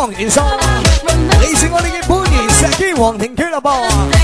年生，你是我哋嘅本年石基皇庭俱樂部。